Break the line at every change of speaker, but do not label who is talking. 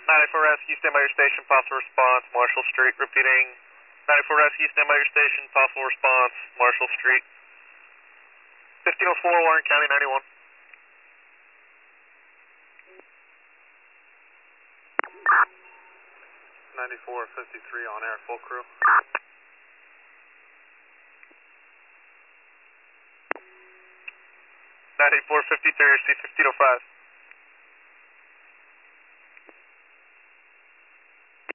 94 Rescue, stand by your station, possible response, Marshall Street. Repeating, 94 Rescue, stand by your station, possible response, Marshall Street. 1504, Warren County 91.
9453 on air, full crew.
9453, C 1505.